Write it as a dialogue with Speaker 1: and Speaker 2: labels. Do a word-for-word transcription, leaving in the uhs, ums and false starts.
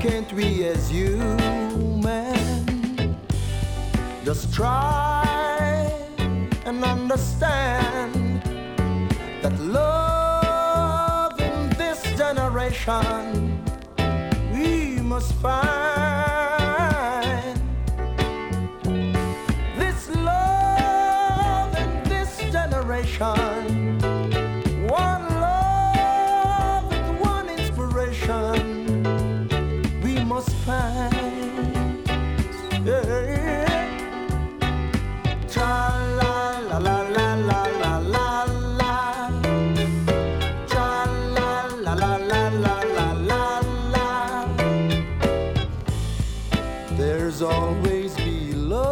Speaker 1: can't we as human just try and understand that love in this generation we must find. This love in this generation, one love and one inspiration we must find. Yeah. Tra la la la la la la la la. Tra la la la la la la la la. There's always be love